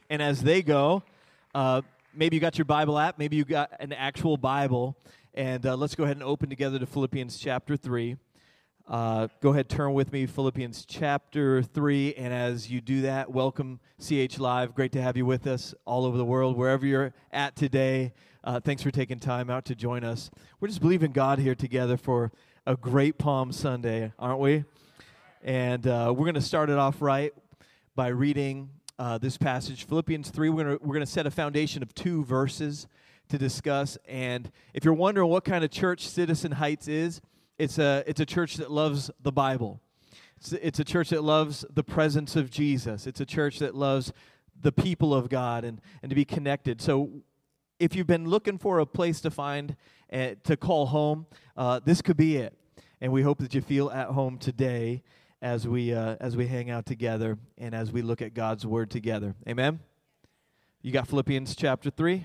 And as they go, maybe you got your Bible app, maybe you got an actual Bible, and let's go ahead and open together to Philippians chapter 3. Go ahead, turn with me, Philippians chapter 3, and as you do that, welcome CH Live. Great to have you with us all over the world, wherever you're at today. Thanks for taking time out to join us. We're just believing God here together for a great Palm Sunday, aren't we? And we're going to start it off right by reading this passage, Philippians 3. We're going to set a foundation of 2 verses to discuss. And if you're wondering what kind of church Citizen Heights is, it's a church that loves the Bible. It's a church that loves the presence of Jesus. It's a church that loves the people of God and to be connected. So if you've been looking for a place to find, to call home, this could be it. And we hope that you feel at home today as we hang out together and as we look at God's Word together. Amen? You got Philippians chapter 3?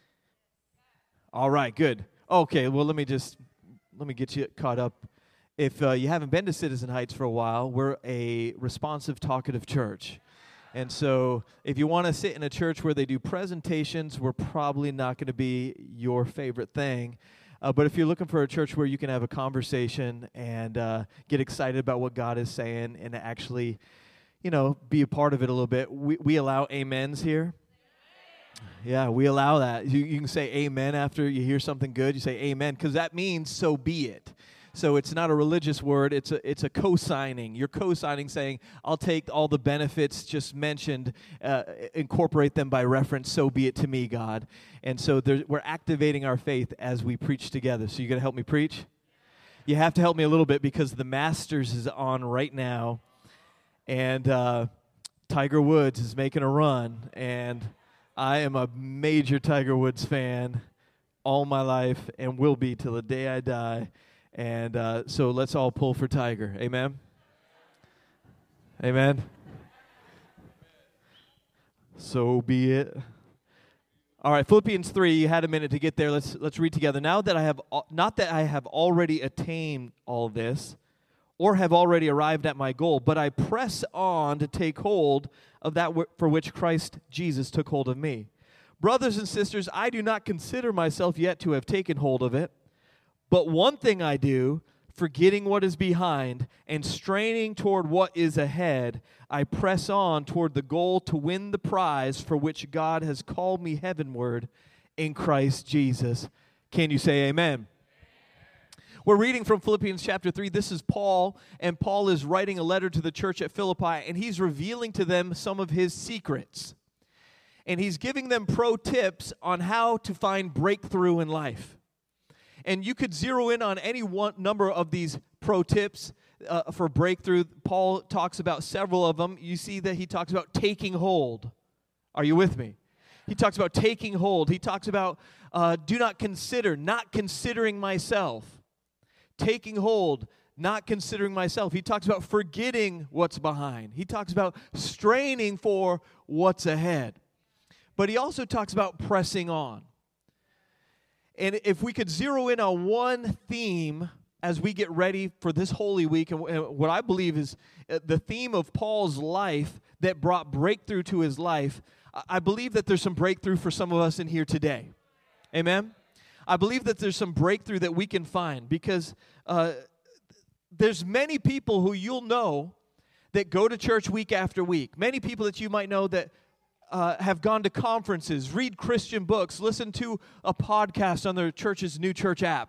All right, good. Okay, well, let me get you caught up. If you haven't been to Citizen Heights for a while, we're a responsive, talkative church. And so if you want to sit in a church where they do presentations, we're probably not going to be your favorite thing. But if you're looking for a church where you can have a conversation and get excited about what God is saying and actually, be a part of it a little bit, we allow amens here. Yeah, we allow that. You can say amen after you hear something good. You say amen because that means so be it. So it's not a religious word. It's a co-signing. You're co-signing saying, I'll take all the benefits just mentioned, incorporate them by reference, so be it to me, God. And so we're activating our faith as we preach together. So you going to help me preach? You have to help me a little bit because the Masters is on right now. And Tiger Woods is making a run. And I am a major Tiger Woods fan all my life and will be till the day I die. And so let's all pull for Tiger. Amen? Amen? So be it. All right, Philippians 3, you had a minute to get there. Let's read together. Not that I have already attained all this or have already arrived at my goal, but I press on to take hold of that for which Christ Jesus took hold of me. Brothers and sisters, I do not consider myself yet to have taken hold of it. But one thing I do, forgetting what is behind and straining toward what is ahead, I press on toward the goal to win the prize for which God has called me heavenward in Christ Jesus. Can you say amen? We're reading from Philippians chapter 3. This is Paul, and Paul is writing a letter to the church at Philippi, and he's revealing to them some of his secrets. And he's giving them pro tips on how to find breakthrough in life. And you could zero in on any one number of these pro tips for breakthrough. Paul talks about several of them. You see that he talks about taking hold. Are you with me? He talks about taking hold. He talks about do not consider, not considering myself. Taking hold, not considering myself. He talks about forgetting what's behind. He talks about straining for what's ahead. But he also talks about pressing on. And if we could zero in on one theme as we get ready for this Holy Week, and what I believe is the theme of Paul's life that brought breakthrough to his life, I believe that there's some breakthrough for some of us in here today. Amen? I believe that there's some breakthrough that we can find because there's many people who you'll know that go to church week after week. Many people that you might know that have gone to conferences, read Christian books, listen to a podcast on their church's new church app.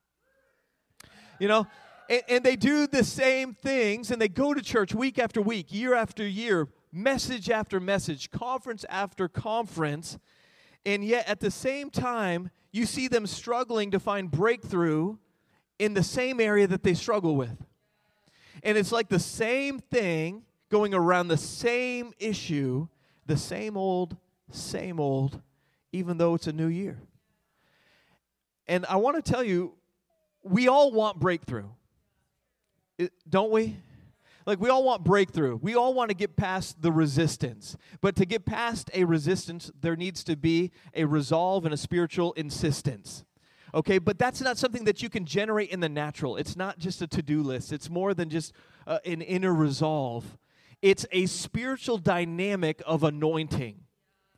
And they do the same things, and they go to church week after week, year after year, message after message, conference after conference, and yet at the same time, you see them struggling to find breakthrough in the same area that they struggle with. And it's like the same thing going around the same issue, the same old, even though it's a new year. And I want to tell you, we all want breakthrough. Don't we? Like, we all want breakthrough. We all want to get past the resistance. But to get past a resistance, there needs to be a resolve and a spiritual insistence. Okay, but that's not something that you can generate in the natural. It's not just a to-do list. It's more than just an inner resolve. It's a spiritual dynamic of anointing.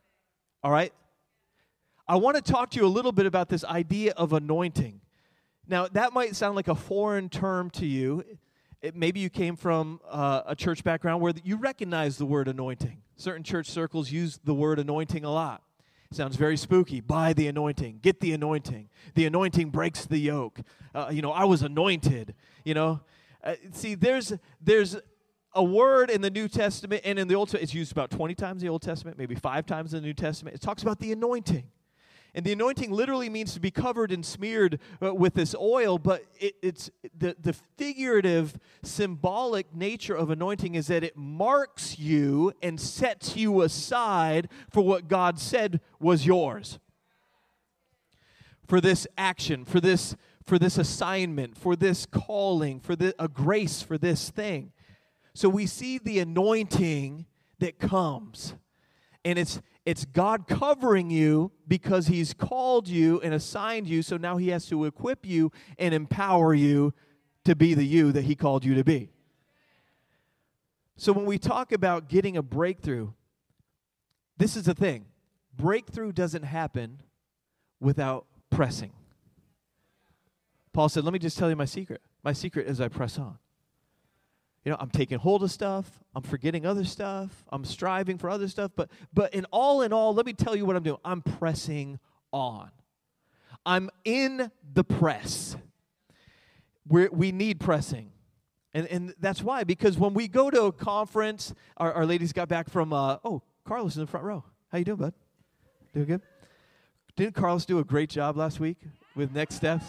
All right? I want to talk to you a little bit about this idea of anointing. Now, that might sound like a foreign term to you. Maybe you came from a church background where you recognize the word anointing. Certain church circles use the word anointing a lot. It sounds very spooky. Buy the anointing. Get the anointing. The anointing breaks the yoke. I was anointed. See, there's a word in the New Testament and in the Old Testament. It's used about 20 times in the Old Testament, maybe 5 times in the New Testament. It talks about the anointing. And the anointing literally means to be covered and smeared with this oil, but it's the figurative, symbolic nature of anointing is that it marks you and sets you aside for what God said was yours. For this action, for this assignment, for this calling, for a grace for this thing. So we see the anointing that comes, and it's God covering you because He's called you and assigned you, so now He has to equip you and empower you to be the you that He called you to be. So when we talk about getting a breakthrough, this is the thing. Breakthrough doesn't happen without pressing. Paul said, let me just tell you my secret. My secret is I press on. I'm taking hold of stuff. I'm forgetting other stuff. I'm striving for other stuff. But in all, let me tell you what I'm doing. I'm pressing on. I'm in the press. We need pressing. And that's why. Because when we go to a conference, our ladies got back from, Carlos in the front row. How you doing, bud? Doing good? Didn't Carlos do a great job last week with Next Steps?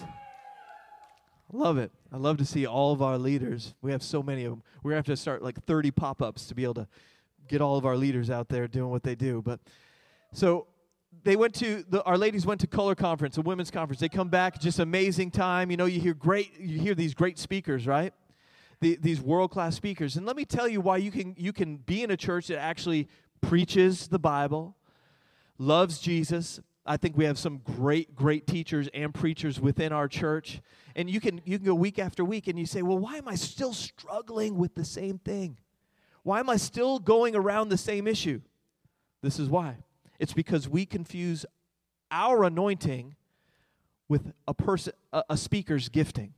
Love it. I love to see all of our leaders. We have so many of them. We're going to have to start like 30 pop-ups to be able to get all of our leaders out there doing what they do. But so they our ladies went to Color Conference, a women's conference. They come back, just amazing time. You hear these great speakers, right? These world-class speakers. And let me tell you why you can be in a church that actually preaches the Bible, loves Jesus. I think we have some great teachers and preachers within our church. And you can go week after week and you say, well, why am I still struggling with the same thing? Why am I still going around the same issue? This is why. It's because we confuse our anointing with a speaker's gifting.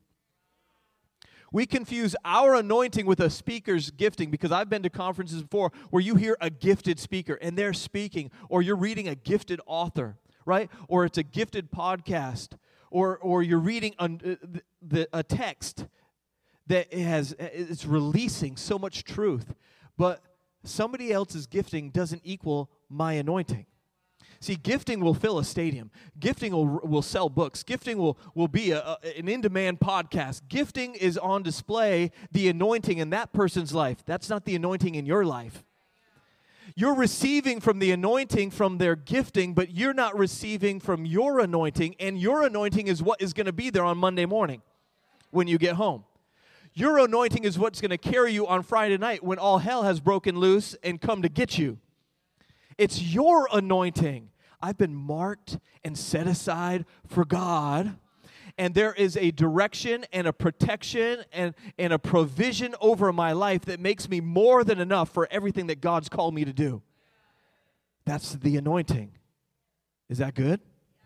We confuse our anointing with a speaker's gifting because I've been to conferences before where you hear a gifted speaker and they're speaking, or you're reading a gifted author, right? Or it's a gifted podcast, or you're reading a text that it's releasing so much truth. But somebody else's gifting doesn't equal my anointing. See, gifting will fill a stadium. Gifting will sell books. Gifting will be an in-demand podcast. Gifting is on display, the anointing in that person's life. That's not the anointing in your life. You're receiving from the anointing from their gifting, but you're not receiving from your anointing, and your anointing is what is going to be there on Monday morning when you get home. Your anointing is what's going to carry you on Friday night when all hell has broken loose and come to get you. It's your anointing. I've been marked and set aside for God, and there is a direction and a protection and a provision over my life that makes me more than enough for everything that God's called me to do. That's the anointing. Is that good?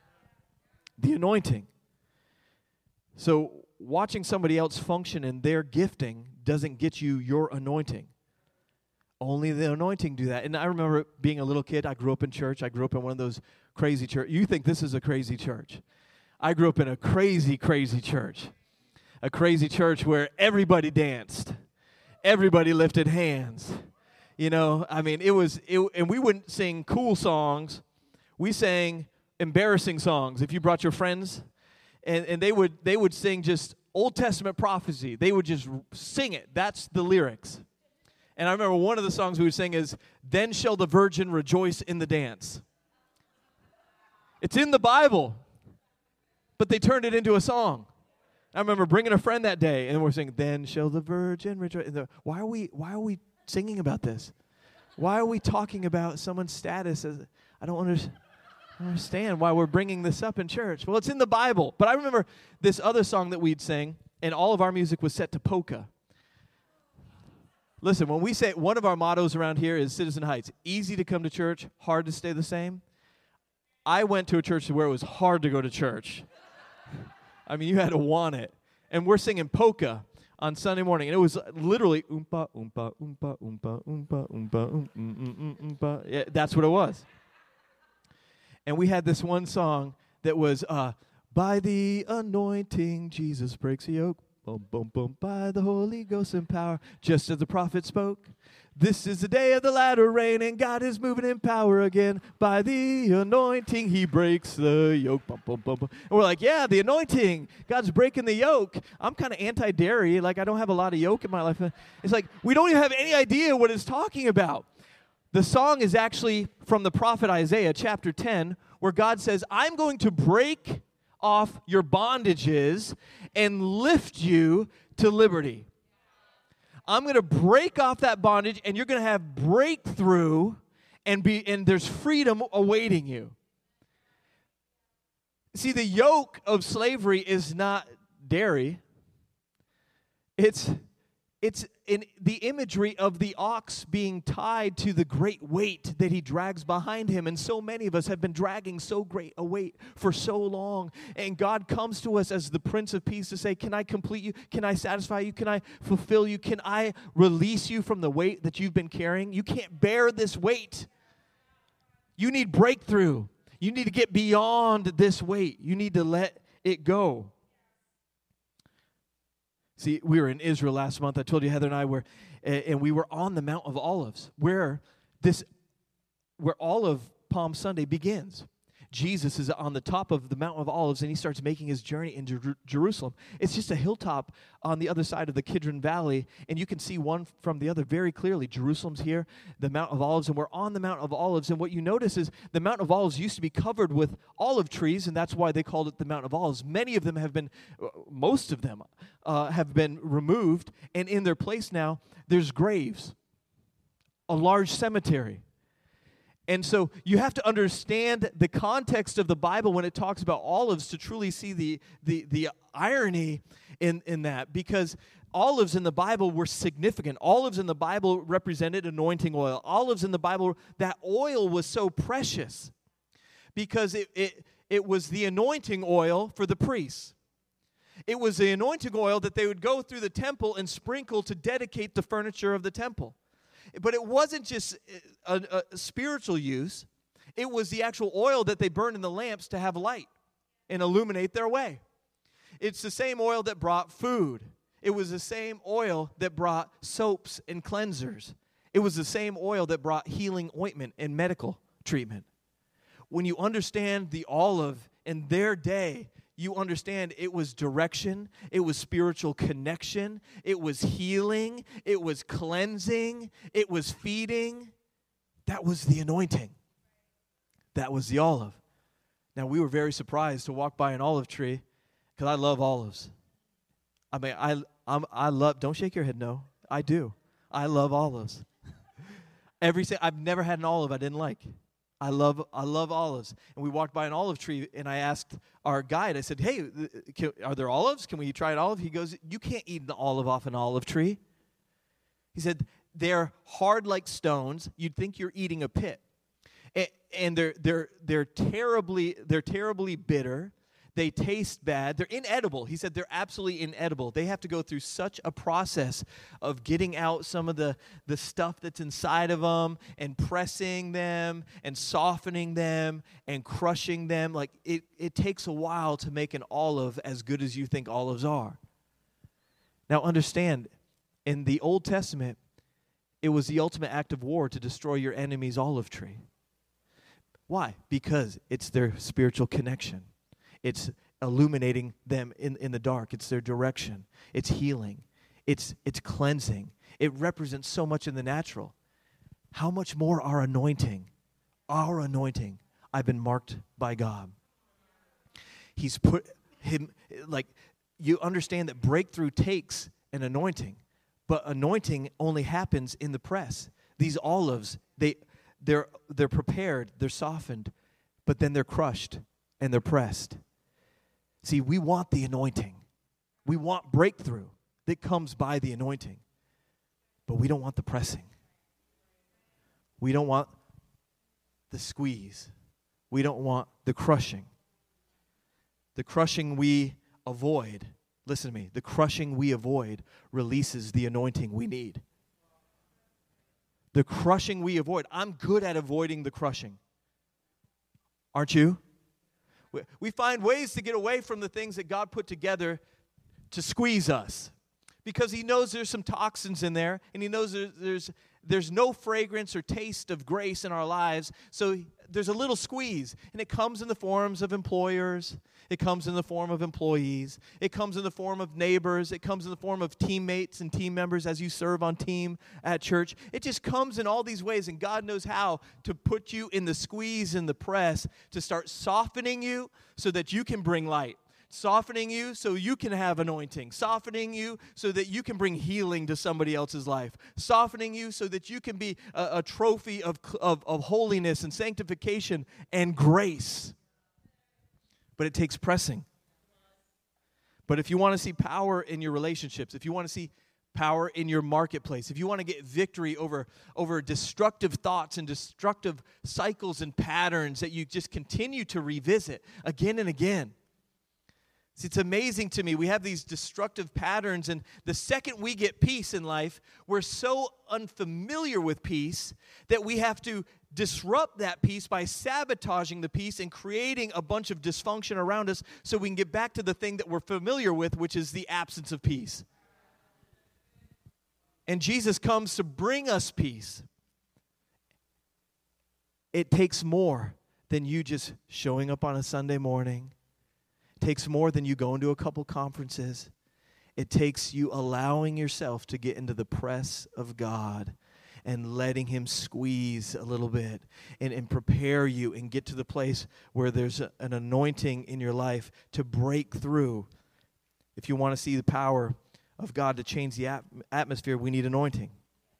The anointing. So watching somebody else function in their gifting doesn't get you your anointing. Only the anointing do that. And I remember being a little kid. I grew up in church. I grew up in one of those crazy churches. You think this is a crazy church. I grew up in a crazy, crazy church. A crazy church where everybody danced. Everybody lifted hands. And we wouldn't sing cool songs. We sang embarrassing songs. If you brought your friends, and they would sing just Old Testament prophecy. They would just sing it. That's the lyrics. And I remember one of the songs we would sing is, "Then shall the virgin rejoice in the dance." It's in the Bible, but they turned it into a song. I remember bringing a friend that day, and we're singing, "Then shall the virgin rejoice." Why are we singing about this? Why are we talking about someone's status? I don't understand why we're bringing this up in church. Well, it's in the Bible. But I remember this other song that we'd sing, and all of our music was set to polka. Listen, when we say one of our mottos around here is Citizen Heights, easy to come to church, hard to stay the same. I went to a church where it was hard to go to church. I mean, you had to want it. And we're singing polka on Sunday morning, and it was literally oompa, oompa, oompa, oompa, oompa, oompa, oompa. Yeah, that's what it was. And we had this one song that was, by the anointing, Jesus breaks the yoke. Boom, boom, boom, by the Holy Ghost and power, just as the prophet spoke. This is the day of the latter rain, and God is moving in power again. By the anointing, he breaks the yoke. Boom, boom, boom, boom. And we're like, yeah, the anointing. God's breaking the yoke. I'm kind of anti-dairy. Like, I don't have a lot of yoke in my life. It's like, we don't even have any idea what it's talking about. The song is actually from the prophet Isaiah, chapter 10, where God says, I'm going to break off your bondages and lift you to liberty. I'm going to break off that bondage, and you're going to have breakthrough, and there's freedom awaiting you. See, the yoke of slavery is not dairy. It's in the imagery of the ox being tied to the great weight that he drags behind him. And so many of us have been dragging so great a weight for so long. And God comes to us as the Prince of Peace to say, can I complete you? Can I satisfy you? Can I fulfill you? Can I release you from the weight that you've been carrying? You can't bear this weight. You need breakthrough. You need to get beyond this weight. You need to let it go. See, we were in Israel last month. I told you Heather and I were, and we were on the Mount of Olives, where all of Palm Sunday begins. Jesus is on the top of the Mount of Olives, and he starts making his journey into Jerusalem. It's just a hilltop on the other side of the Kidron Valley, and you can see one from the other very clearly. Jerusalem's here, the Mount of Olives, and we're on the Mount of Olives. And what you notice is the Mount of Olives used to be covered with olive trees, and that's why they called it the Mount of Olives. Most of them have been removed, and in their place now, there's graves, a large cemetery. And so you have to understand the context of the Bible when it talks about olives to truly see the irony in that, because olives in the Bible were significant. Olives in the Bible represented anointing oil. Olives in the Bible, that oil was so precious because it was the anointing oil for the priests. It was the anointing oil that they would go through the temple and sprinkle to dedicate the furniture of the temple. But it wasn't just a spiritual use. It was the actual oil that they burned in the lamps to have light and illuminate their way. It's the same oil that brought food. It was the same oil that brought soaps and cleansers. It was the same oil that brought healing ointment and medical treatment. When you understand the olive in their day, you understand it was direction, it was spiritual connection, it was healing, it was cleansing, it was feeding. That was the anointing. That was the olive. Now, we were very surprised to walk by an olive tree because I love olives. I mean, I love, don't shake your head, no. I do. I love olives. I've never had an olive I didn't like. I love olives. And we walked by an olive tree, and I asked our guide, I said, hey, are there olives? Can we try an olive? He goes, you can't eat an olive off an olive tree. He said, they're hard like stones. You'd think you're eating a pit. And they're terribly bitter. They taste bad. They're inedible. He said they're absolutely inedible. They have to go through such a process of getting out some of the stuff that's inside of them and pressing them and softening them and crushing them. Like it takes a while to make an olive as good as you think olives are. Now understand, in the Old Testament, it was the ultimate act of war to destroy your enemy's olive tree. Why? Because it's their spiritual connection. It's illuminating them in the dark. It's their direction. It's healing. It's cleansing. It represents so much in the natural. How much more our anointing? Our anointing. I've been marked by God. He's put him, like, you understand that breakthrough takes an anointing, but anointing only happens in the press. These olives, they're prepared, they're softened, but then they're crushed and they're pressed. See, we want the anointing. We want breakthrough that comes by the anointing. But we don't want the pressing. We don't want the squeeze. We don't want the crushing. The crushing we avoid, listen to me, the crushing we avoid releases the anointing we need. The crushing we avoid. I'm good at avoiding the crushing. Aren't you? We find ways to get away from the things that God put together to squeeze us. Because he knows there's some toxins in there, and he knows there's no fragrance or taste of grace in our lives, so there's a little squeeze. And it comes in the forms of employers. It comes in the form of employees. It comes in the form of neighbors. It comes in the form of teammates and team members as you serve on team at church. It just comes in all these ways, and God knows how to put you in the squeeze and the press to start softening you so that you can bring light. Softening you so you can have anointing. Softening you so that you can bring healing to somebody else's life. Softening you so that you can be a trophy of holiness and sanctification and grace. But it takes pressing. But if you want to see power in your relationships, if you want to see power in your marketplace, if you want to get victory over destructive thoughts and destructive cycles and patterns that you just continue to revisit again and again. See, it's amazing to me. We have these destructive patterns, and the second we get peace in life, we're so unfamiliar with peace that we have to disrupt that peace by sabotaging the peace and creating a bunch of dysfunction around us so we can get back to the thing that we're familiar with, which is the absence of peace. And Jesus comes to bring us peace. It takes more than you just showing up on a Sunday morning. It takes more than you going to a couple conferences. It takes you allowing yourself to get into the press of God and letting him squeeze a little bit and prepare you and get to the place where there's an anointing in your life to break through. If you want to see the power of God to change the atmosphere, we need anointing.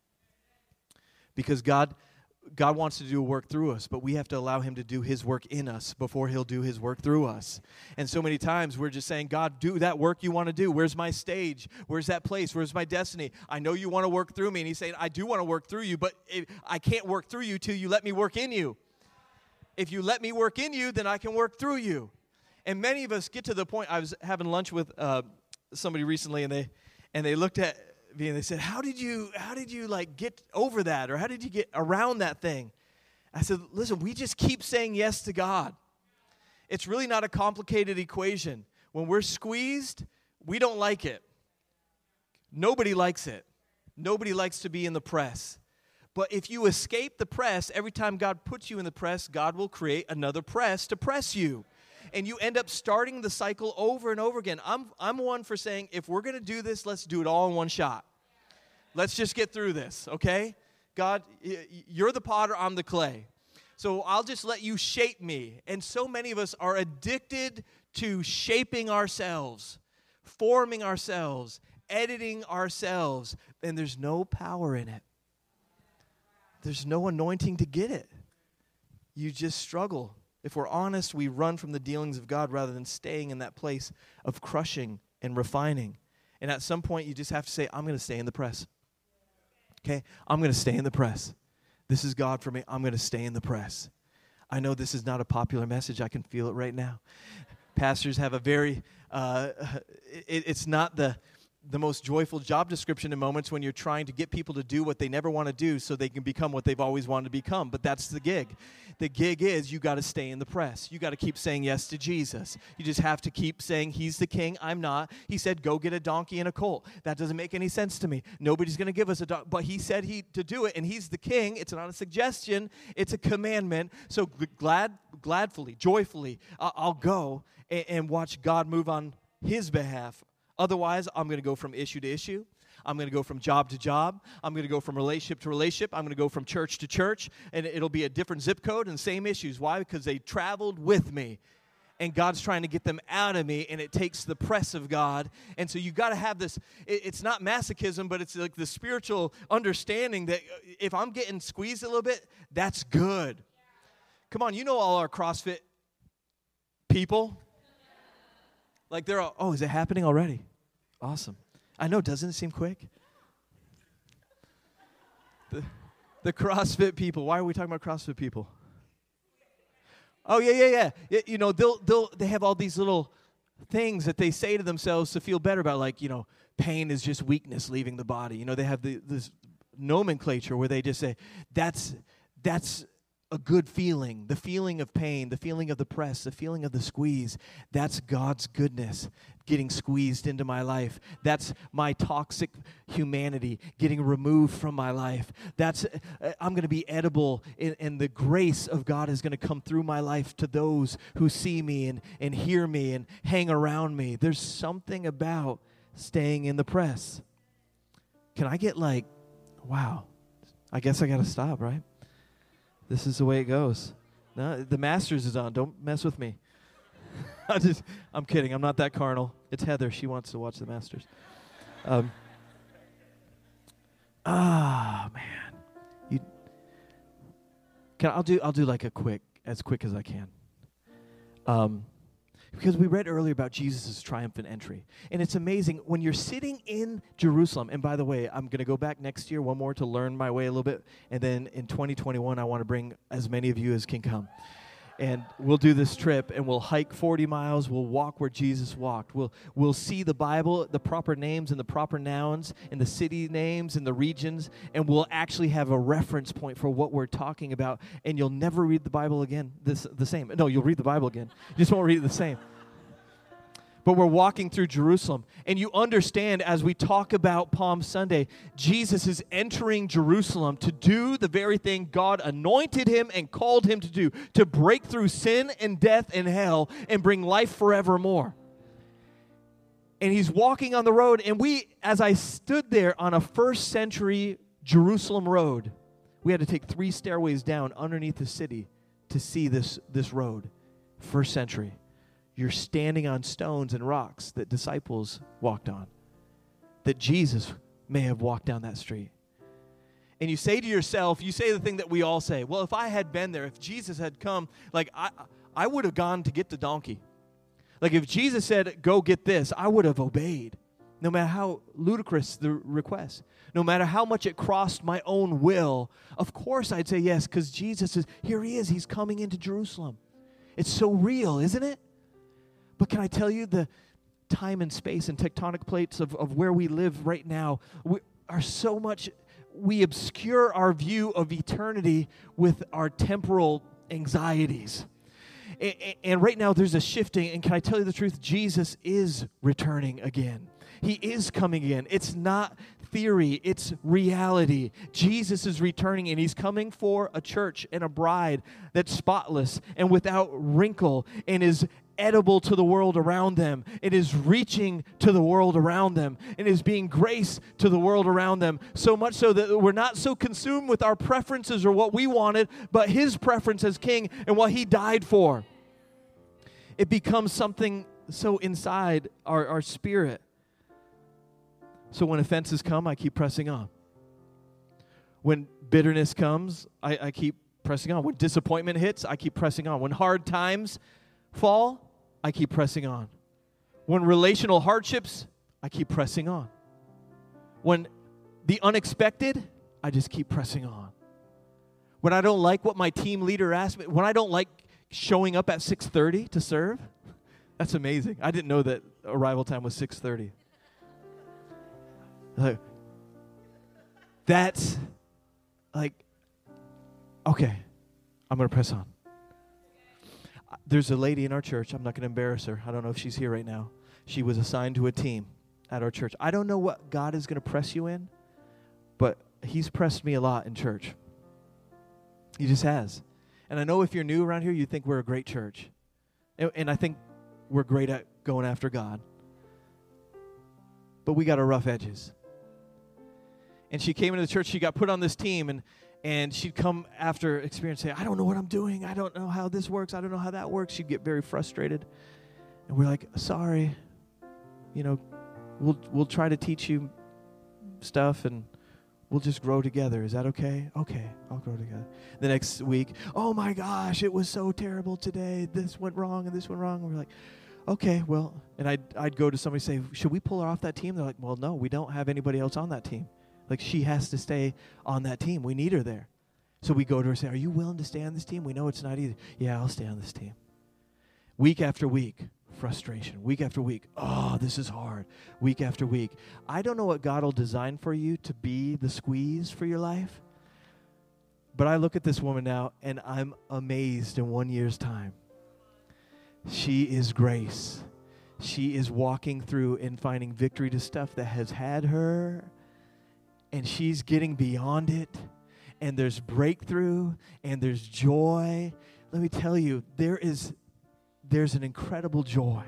Because God wants to do a work through us, but we have to allow him to do his work in us before he'll do his work through us. And so many times we're just saying, God, do that work you want to do. Where's my stage? Where's that place? Where's my destiny? I know you want to work through me. And he's saying, I do want to work through you, but I can't work through you till you let me work in you. If you let me work in you, then I can work through you. And many of us get to the point. I was having lunch with somebody recently, and they looked at me and they said, how did you like get over that, or how did you get around that thing? I said, listen, we just keep saying yes to God. It's really not a complicated equation. When we're squeezed, we don't like it. Nobody likes it. Nobody likes to be in the press. But if you escape the press, every time God puts you in the press, God will create another press to press you. And you end up starting the cycle over and over again. I'm one for saying, if we're going to do this, let's do it all in one shot. Let's just get through this, okay? God, you're the potter, I'm the clay. So I'll just let you shape me. And so many of us are addicted to shaping ourselves, forming ourselves, editing ourselves, and there's no power in it. There's no anointing to get it. You just struggle. If we're honest, we run from the dealings of God rather than staying in that place of crushing and refining. And at some point, you just have to say, I'm going to stay in the press. Okay? I'm going to stay in the press. This is God for me. I'm going to stay in the press. I know this is not a popular message. I can feel it right now. Pastors have a very, it's not the most joyful job description in moments when you're trying to get people to do what they never want to do so they can become what they've always wanted to become. But that's the gig. The gig is you got to stay in the press. You got to keep saying yes to Jesus. You just have to keep saying he's the king, I'm not. He said go get a donkey and a colt. That doesn't make any sense to me. Nobody's going to give us a donkey. But he said to do it, and he's the king. It's not a suggestion. It's a commandment. So gladfully, joyfully, I'll go and watch God move on his behalf. Otherwise, I'm going to go from issue to issue. I'm going to go from job to job. I'm going to go from relationship to relationship. I'm going to go from church to church. And it'll be a different zip code and same issues. Why? Because they traveled with me. And God's trying to get them out of me, and it takes the press of God. And so you got to have this. It's not masochism, but it's like the spiritual understanding that if I'm getting squeezed a little bit, that's good. Come on, you know all our CrossFit people. Like they're all, oh, is it happening already? Awesome. I know, doesn't it seem quick? The CrossFit people. Why are we talking about CrossFit people? Oh, yeah. They have all these little things that they say to themselves to feel better about, like, pain is just weakness leaving the body. They have this nomenclature where they just say, that's a good feeling. The feeling of pain, the feeling of the press, the feeling of the squeeze. That's God's goodness getting squeezed into my life. That's my toxic humanity getting removed from my life. That's I'm going to be edible, and the grace of God is going to come through my life to those who see me and hear me and hang around me. There's something about staying in the press. Can I get wow, I guess I got to stop, right? This is the way it goes. No, the Masters is on. Don't mess with me. I'm kidding. I'm not that carnal. It's Heather. She wants to watch the Masters. Man. I'll do like as quick as I can. Because we read earlier about Jesus' triumphant entry. And it's amazing when you're sitting in Jerusalem. And by the way, I'm going to go back next year one more to learn my way a little bit. And then in 2021, I want to bring as many of you as can come. And we'll do this trip, and we'll hike 40 miles. We'll walk where Jesus walked. We'll see the Bible, the proper names and the proper nouns, and the city names and the regions, and we'll actually have a reference point for what we're talking about. And you'll never read the Bible again the same. No, you'll read the Bible again. You just won't read it the same. But we're walking through Jerusalem, and you understand as we talk about Palm Sunday, Jesus is entering Jerusalem to do the very thing God anointed him and called him to do, to break through sin and death and hell and bring life forevermore. And he's walking on the road, and as I stood there on a first century Jerusalem road, we had to take 3 stairways down underneath the city to see this road, first century. You're standing on stones and rocks that disciples walked on, that Jesus may have walked down that street. And you say to yourself, you say the thing that we all say, well, if I had been there, if Jesus had come, I would have gone to get the donkey. Like if Jesus said, go get this, I would have obeyed, no matter how ludicrous the request, no matter how much it crossed my own will. Of course I'd say yes, because Jesus is, here he is, he's coming into Jerusalem. It's so real, isn't it? But can I tell you, the time and space and tectonic plates of where we live right now we obscure our view of eternity with our temporal anxieties. And right now there's a shifting, and can I tell you the truth? Jesus is returning again. He is coming again. It's not theory, it's reality. Jesus is returning, and he's coming for a church and a bride that's spotless and without wrinkle and is edible to the world around them. It is reaching to the world around them. It is being grace to the world around them. So much so that we're not so consumed with our preferences or what we wanted, but his preference as king and what he died for. It becomes something so inside our spirit. So when offenses come, I keep pressing on. When bitterness comes, I keep pressing on. When disappointment hits, I keep pressing on. When hard times fall, I keep pressing on. When relational hardships, I keep pressing on. When the unexpected, I just keep pressing on. When I don't like what my team leader asked me, when I don't like showing up at 6:30 to serve, that's amazing. I didn't know that arrival time was 6:30. That's okay, I'm going to press on. There's a lady in our church. I'm not going to embarrass her. I don't know if she's here right now. She was assigned to a team at our church. I don't know what God is going to press you in, but he's pressed me a lot in church. He just has. And I know if you're new around here, you think we're a great church. And I think we're great at going after God. But we got our rough edges. And she came into the church. She got put on this team, and she'd come after experience say, I don't know what I'm doing. I don't know how this works. I don't know how that works. She'd get very frustrated. And we're like, sorry, we'll try to teach you stuff, and we'll just grow together. Is that okay? Okay, I'll grow together. The next week, oh my gosh, it was so terrible today. This went wrong and this went wrong. And we're like, okay, well, and I'd go to somebody and say, should we pull her off that team? They're like, well, no, we don't have anybody else on that team. Like, she has to stay on that team. We need her there. So we go to her and say, are you willing to stay on this team? We know it's not easy. Yeah, I'll stay on this team. Week after week, frustration. Week after week, oh, this is hard. Week after week. I don't know what God will design for you to be the squeeze for your life, but I look at this woman now, and I'm amazed in 1 year's time. She is grace. She is walking through and finding victory to stuff that has had her, and she's getting beyond it, and there's breakthrough, and there's joy. Let me tell you, there's an incredible joy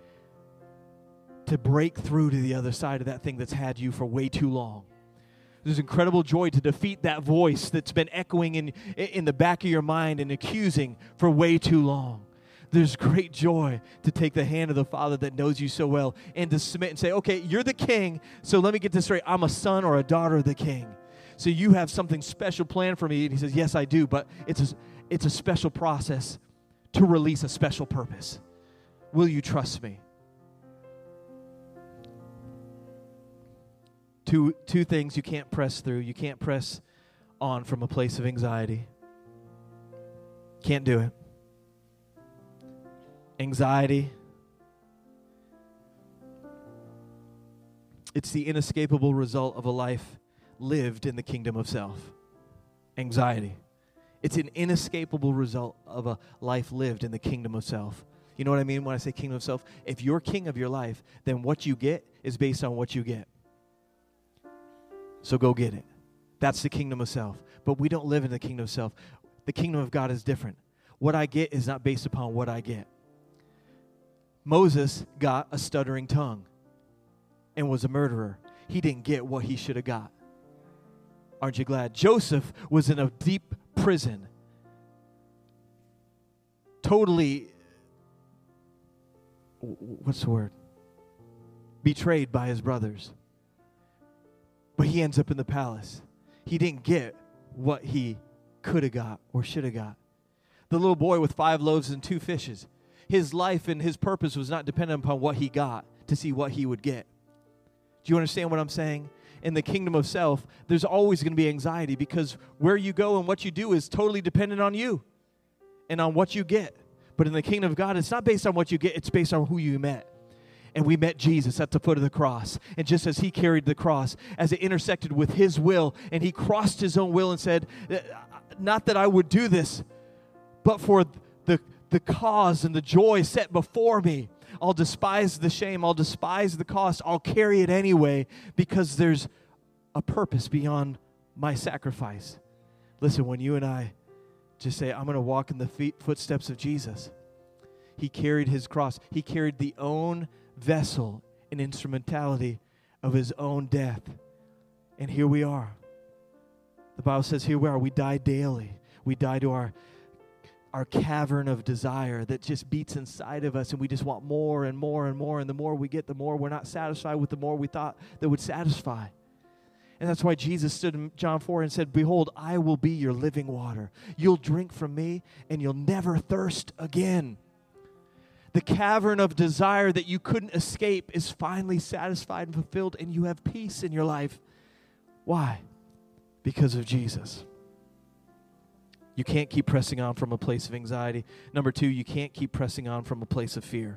to break through to the other side of that thing that's had you for way too long. There's incredible joy to defeat that voice that's been echoing in the back of your mind and accusing for way too long. There's great joy to take the hand of the Father that knows you so well and to submit and say, okay, you're the king, so let me get this straight. I'm a son or a daughter of the king. So you have something special planned for me. And he says, yes, I do, but it's a special process to release a special purpose. Will you trust me? Two things you can't press through. You can't press on from a place of anxiety. Can't do it. Anxiety. It's the inescapable result of a life lived in the kingdom of self. Anxiety. It's an inescapable result of a life lived in the kingdom of self. You know what I mean when I say kingdom of self? If you're king of your life, then what you get is based on what you get. So go get it. That's the kingdom of self. But we don't live in the kingdom of self. The kingdom of God is different. What I get is not based upon what I get. Moses got a stuttering tongue and was a murderer. He didn't get what he should have got. Aren't you glad? Joseph was in a deep prison. Totally, what's the word? Betrayed by his brothers. But he ends up in the palace. He didn't get what he could have got or should have got. The little boy with 5 loaves and 2 fishes. His life and his purpose was not dependent upon what he got to see what he would get. Do you understand what I'm saying? In the kingdom of self, there's always going to be anxiety because where you go and what you do is totally dependent on you and on what you get. But in the kingdom of God, it's not based on what you get, it's based on who you met. And we met Jesus at the foot of the cross. And just as he carried the cross, as it intersected with his will, and he crossed his own will and said, not that I would do this, but for the cause and the joy set before me, I'll despise the shame, I'll despise the cost, I'll carry it anyway because there's a purpose beyond my sacrifice. Listen, when you and I just say, I'm going to walk in the footsteps of Jesus, he carried his cross. He carried the own vessel and instrumentality of his own death. And here we are. The Bible says here we are. We die daily. We die to our cavern of desire that just beats inside of us, and we just want more and more and more. And the more we get, the more we're not satisfied with the more we thought that would satisfy. And that's why Jesus stood in John 4 and said, behold, I will be your living water. You'll drink from me, and you'll never thirst again. The cavern of desire that you couldn't escape is finally satisfied and fulfilled, and you have peace in your life. Why? Because of Jesus. You can't keep pressing on from a place of anxiety. Number 2, you can't keep pressing on from a place of fear.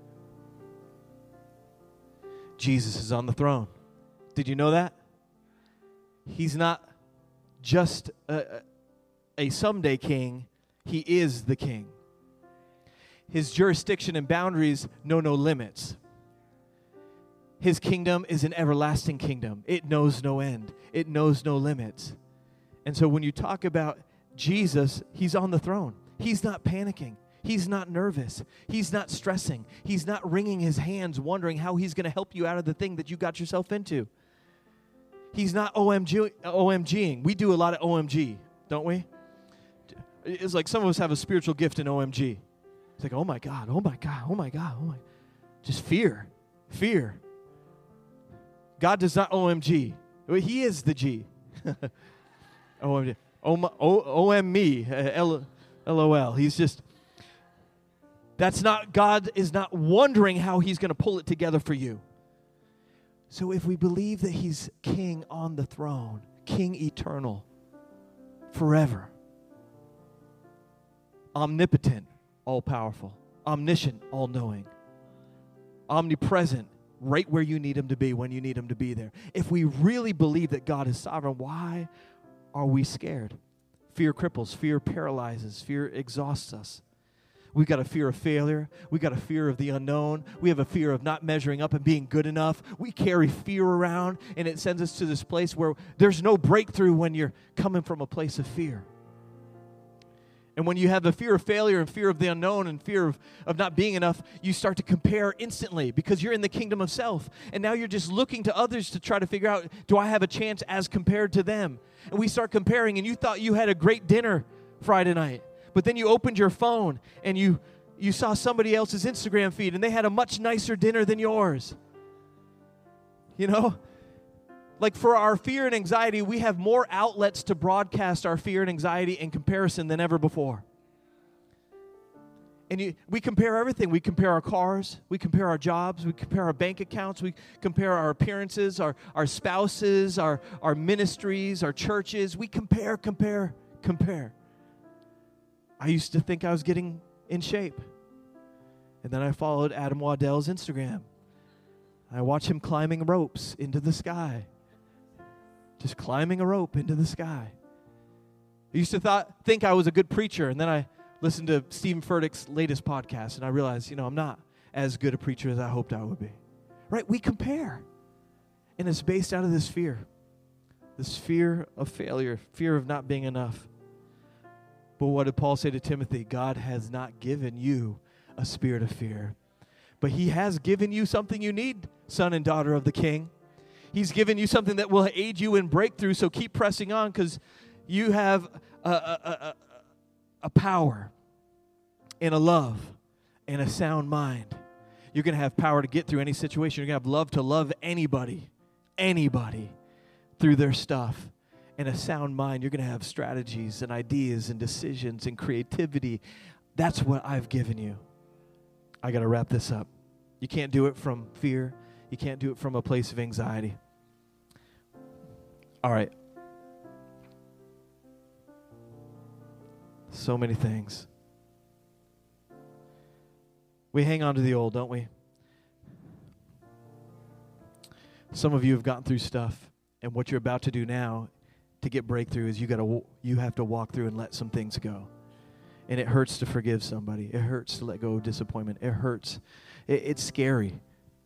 Jesus is on the throne. Did you know that? He's not just a someday king. He is the king. His jurisdiction and boundaries know no limits. His kingdom is an everlasting kingdom. It knows no end. It knows no limits. And so when you talk about Jesus, he's on the throne. He's not panicking. He's not nervous. He's not stressing. He's not wringing his hands wondering how he's going to help you out of the thing that you got yourself into. He's not OMGing. We do a lot of OMG, don't we? It's like some of us have a spiritual gift in OMG. It's like, oh my God, oh my God, oh my God, oh my. Just fear. Fear. God does not OMG. He is the G. OMG. OM me. LOL. He's just, that's not, God is not wondering how he's going to pull it together for you. So if we believe that he's king on the throne, king eternal, forever. Omnipotent, all-powerful. Omniscient, all-knowing. Omnipresent, right where you need him to be when you need him to be there. If we really believe that God is sovereign, why are we scared? Fear cripples, fear paralyzes, fear exhausts us. We've got a fear of failure. We've got a fear of the unknown. We have a fear of not measuring up and being good enough. We carry fear around, and it sends us to this place where there's no breakthrough when you're coming from a place of fear. And when you have the fear of failure and fear of the unknown and fear of not being enough, you start to compare instantly because you're in the kingdom of self. And now you're just looking to others to try to figure out, do I have a chance as compared to them? And we start comparing, and you thought you had a great dinner Friday night. But then you opened your phone, and you saw somebody else's Instagram feed, and they had a much nicer dinner than yours. You know? Like for our fear and anxiety, we have more outlets to broadcast our fear and anxiety in comparison than ever before. And we compare everything. We compare our cars. We compare our jobs. We compare our bank accounts. We compare our appearances, our spouses, our ministries, our churches. We compare. I used to think I was getting in shape. And then I followed Adam Waddell's Instagram. I watched him climbing ropes into the sky. Just climbing a rope into the sky. I used to think I was a good preacher, and then I listened to Stephen Furtick's latest podcast, and I realized, I'm not as good a preacher as I hoped I would be. Right? We compare. And it's based out of this fear of failure, fear of not being enough. But what did Paul say to Timothy? God has not given you a spirit of fear, but he has given you something you need, son and daughter of the King. He's given you something that will aid you in breakthrough, so keep pressing on because you have a power and a love and a sound mind. You're going to have power to get through any situation. You're going to have love to love anybody through their stuff. And a sound mind. You're going to have strategies and ideas and decisions and creativity. That's what I've given you. I got to wrap this up. You can't do it from fear. You can't do it from a place of anxiety. All right. So many things. We hang on to the old, don't we? Some of you have gotten through stuff, and what you're about to do now to get breakthrough is you have to walk through and let some things go. And it hurts to forgive somebody. It hurts to let go of disappointment. It hurts. It's scary.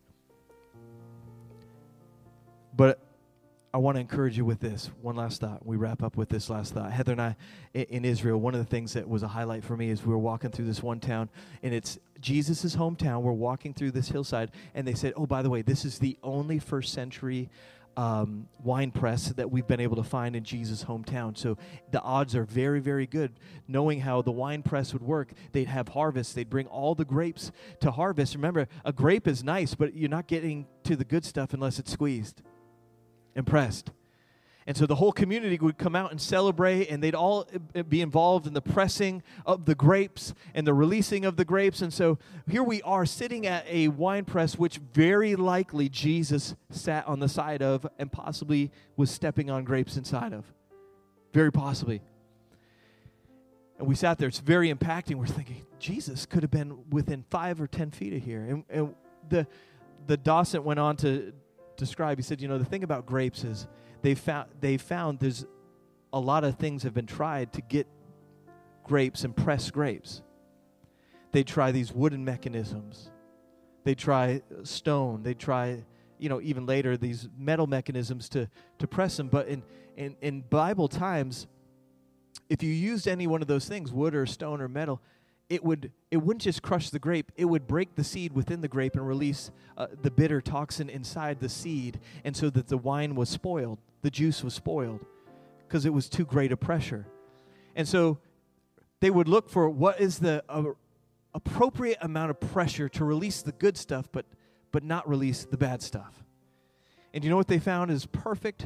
But I want to encourage you with this. One last thought. We wrap up with this last thought. Heather and I, in Israel, one of the things that was a highlight for me is we were walking through this one town, and it's Jesus' hometown. We're walking through this hillside, and they said, oh, by the way, this is the only first century wine press that we've been able to find in Jesus' hometown. So the odds are very, very good. Knowing how the wine press would work, they'd have harvest. They'd bring all the grapes to harvest. Remember, a grape is nice, but you're not getting to the good stuff unless it's squeezed and pressed. And so the whole community would come out and celebrate, and they'd all be involved in the pressing of the grapes and the releasing of the grapes. And so here we are sitting at a wine press, which very likely Jesus sat on the side of and possibly was stepping on grapes inside of. Very possibly. And we sat there. It's very impacting. We're thinking, Jesus could have been within 5 or 10 feet of here. And the docent went on to describe, he said, the thing about grapes is they found there's a lot of things have been tried to get grapes and press grapes. They try these wooden mechanisms. They try stone. They try, even later these metal mechanisms to press them. But in Bible times, if you used any one of those things, wood or stone or metal, it wouldn't just crush the grape. It would break the seed within the grape and release the bitter toxin inside the seed, and so that the wine was spoiled. The juice was spoiled because it was too great a pressure. And so they would look for what is the appropriate amount of pressure to release the good stuff, but not release the bad stuff. And you know what they found is perfect?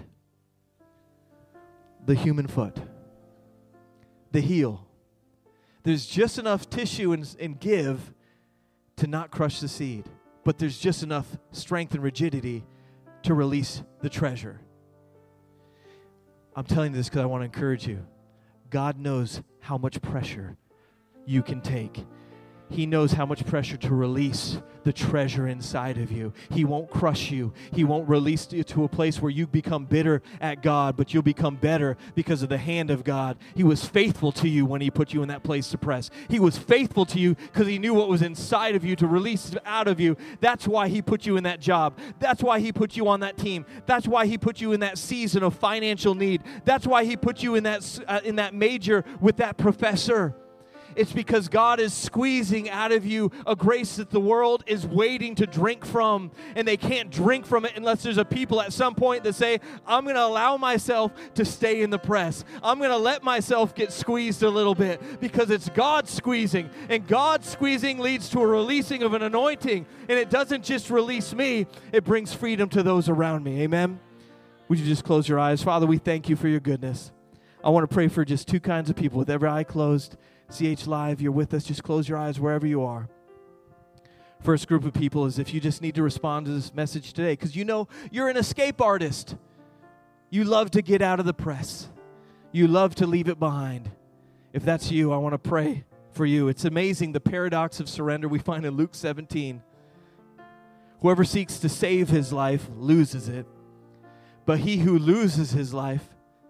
The human foot. The heel. There's just enough tissue and give to not crush the seed, but there's just enough strength and rigidity to release the treasure. I'm telling you this because I want to encourage you. God knows how much pressure you can take. He knows how much pressure to release the treasure inside of you. He won't crush you. He won't release you to a place where you become bitter at God, but you'll become better because of the hand of God. He was faithful to you when He put you in that place to press. He was faithful to you because He knew what was inside of you to release out of you. That's why He put you in that job. That's why He put you on that team. That's why He put you in that season of financial need. That's why He put you in that major with that professor. It's because God is squeezing out of you a grace that the world is waiting to drink from, and they can't drink from it unless there's a people at some point that say, I'm going to allow myself to stay in the press. I'm going to let myself get squeezed a little bit because it's God squeezing, and God squeezing leads to a releasing of an anointing, and it doesn't just release me, it brings freedom to those around me. Amen? Would you just close your eyes? Father, we thank you for your goodness. I want to pray for just two kinds of people with every eye closed. CH Live, you're with us. Just close your eyes wherever you are. First group of people is if you just need to respond to this message today because you know you're an escape artist. You love to get out of the press. You love to leave it behind. If that's you, I want to pray for you. It's amazing the paradox of surrender we find in Luke 17. Whoever seeks to save his life loses it, but he who loses his life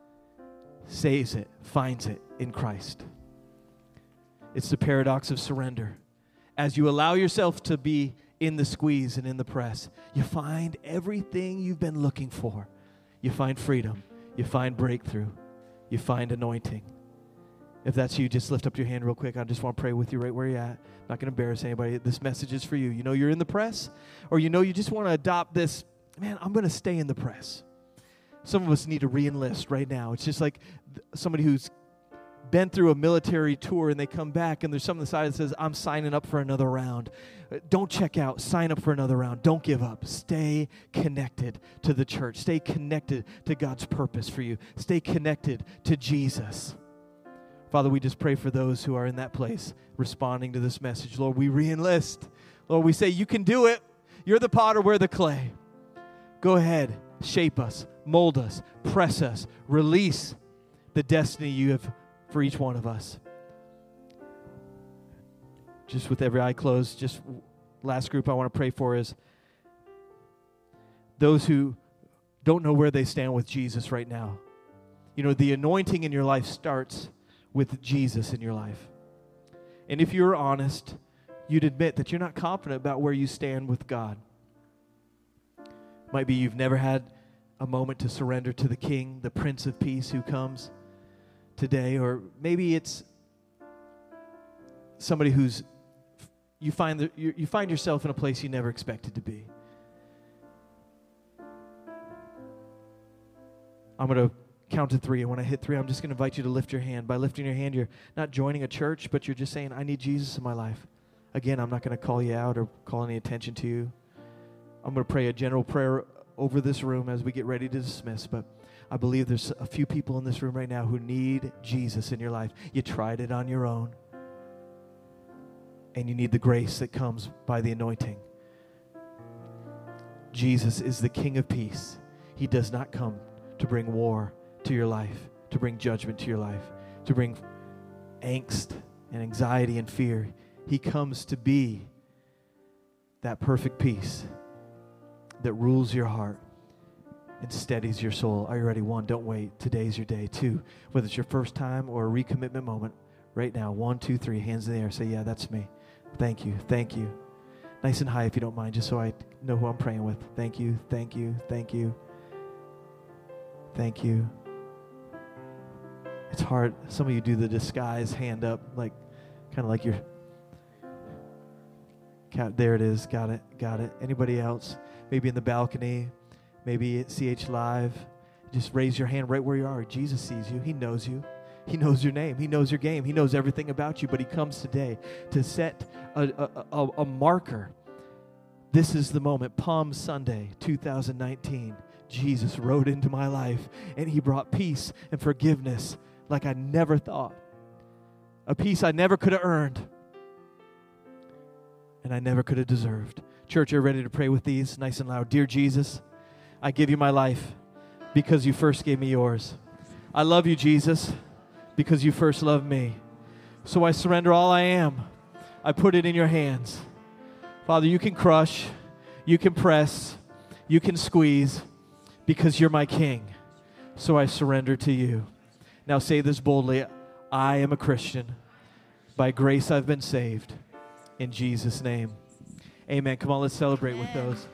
saves it, finds it in Christ. It's the paradox of surrender. As you allow yourself to be in the squeeze and in the press, you find everything you've been looking for. You find freedom. You find breakthrough. You find anointing. If that's you, just lift up your hand real quick. I just want to pray with you right where you're at. I'm not going to embarrass anybody. This message is for you. You know you're in the press, or you know you just want to adopt this, man, I'm going to stay in the press. Some of us need to re-enlist right now. It's just like somebody who's been through a military tour and they come back and there's something on the side that says, I'm signing up for another round. Don't check out. Sign up for another round. Don't give up. Stay connected to the church. Stay connected to God's purpose for you. Stay connected to Jesus. Father, we just pray for those who are in that place responding to this message. Lord, we re-enlist. Lord, we say, you can do it. You're the potter, we're the clay. Go ahead. Shape us. Mold us. Press us. Release the destiny you have for each one of us. Just with every eye closed, just last group I want to pray for is those who don't know where they stand with Jesus right now. You know, the anointing in your life starts with Jesus in your life. And if you're honest, you'd admit that you're not confident about where you stand with God. Might be you've never had a moment to surrender to the King, the Prince of Peace who comes today, or maybe it's somebody who's you find yourself in a place you never expected to be. I'm going to count to 3, and when I hit 3, I'm just going to invite you to lift your hand. By lifting your hand, you're not joining a church, but you're just saying, I need Jesus in my life. Again, I'm not going to call you out or call any attention to you. I'm going to pray a general prayer over this room as we get ready to dismiss, but I believe there's a few people in this room right now who need Jesus in your life. You tried it on your own, and you need the grace that comes by the anointing. Jesus is the King of peace. He does not come to bring war to your life, to bring judgment to your life, to bring angst and anxiety and fear. He comes to be that perfect peace that rules your heart and steadies your soul. Are you ready? 1, don't wait. Today's your day. 2, whether it's your first time or a recommitment moment, right now. 1, 2, 3, hands in the air. Say, yeah, that's me. Thank you. Thank you. Nice and high if you don't mind, just so I know who I'm praying with. Thank you. Thank you. Thank you. Thank you. It's hard. Some of you do the disguise hand up, like kind of like you're. There it is. Got it. Got it. Anybody else? Maybe in the balcony. Maybe at CH Live. Just raise your hand right where you are. Jesus sees you. He knows you. He knows your name. He knows your game. He knows everything about you. But He comes today to set a marker. This is the moment. Palm Sunday, 2019. Jesus rode into my life, and He brought peace and forgiveness like I never thought. A peace I never could have earned, and I never could have deserved. Church, are you ready to pray with these? Nice and loud. Dear Jesus, I give You my life because You first gave me Yours. I love You, Jesus, because you first loved me. So I surrender all I am. I put it in your hands. Father, you can crush, you can press, you can squeeze, because you're my King. So I surrender to you. Now say this boldly: I am a Christian. By grace I've been saved. In Jesus' name. Amen. Come on, let's celebrate with those.